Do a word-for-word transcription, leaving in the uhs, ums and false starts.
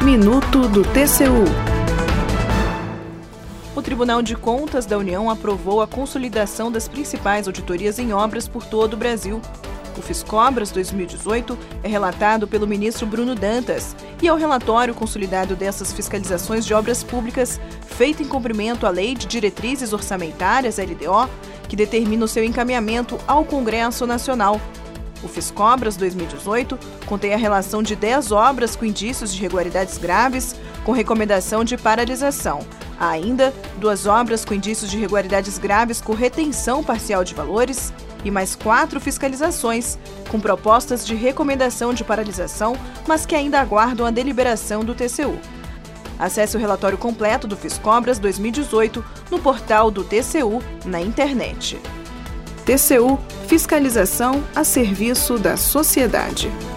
Minuto do T C U. O Tribunal de Contas da União aprovou a consolidação das principais auditorias em obras por todo o Brasil. O Fiscobras dois mil e dezoito é relatado pelo ministro Bruno Dantas e é o relatório consolidado dessas fiscalizações de obras públicas feito em cumprimento à Lei de Diretrizes Orçamentárias, L D O, que determina o seu encaminhamento ao Congresso Nacional. O Fiscobras dois mil e dezoito contém a relação de dez obras com indícios de irregularidades graves, com recomendação de paralisação. Há ainda duas obras com indícios de irregularidades graves com retenção parcial de valores e mais quatro fiscalizações com propostas de recomendação de paralisação, mas que ainda aguardam a deliberação do T C U. Acesse o relatório completo do Fiscobras dois mil e dezoito no portal do T C U na internet. T C U, fiscalização a serviço da sociedade.